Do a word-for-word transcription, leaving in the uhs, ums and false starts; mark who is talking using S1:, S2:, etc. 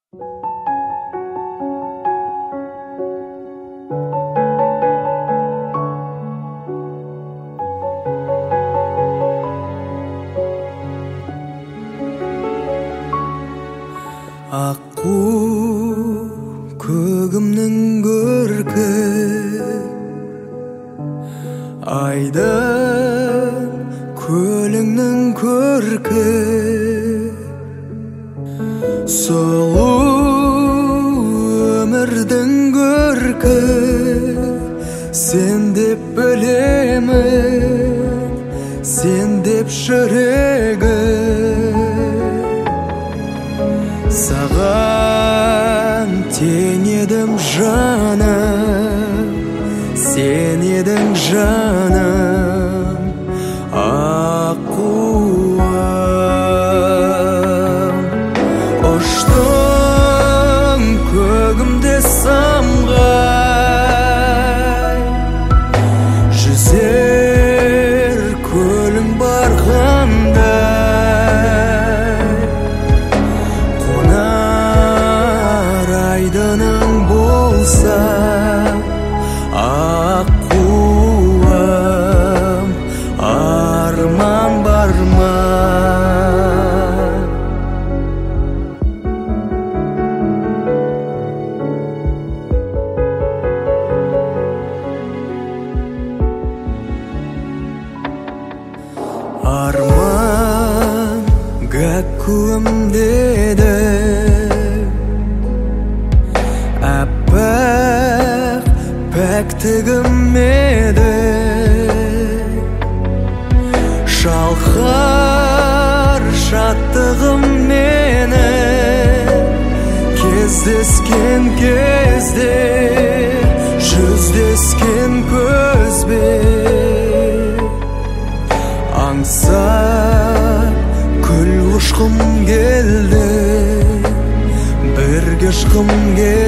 S1: Аққу көгімнің көркі, айдын көліңнің көркі, сұлу өмірдің көркі. Сен деп білемін, сен деп жүрегім, саған тең едім жаным, сен едің жаным, аққуым. Ұштың көгімде самғай, жүзер көлің барғандай, қонар айдының болса аққуым, арман бар ма? Арман гәккуім деді, әппақ пәктігім еді, шалқар шаттығым мені, кездескен кезде, жүздескен көзбен, аңсап күл ұшқым келді, бірге ұшқым келді.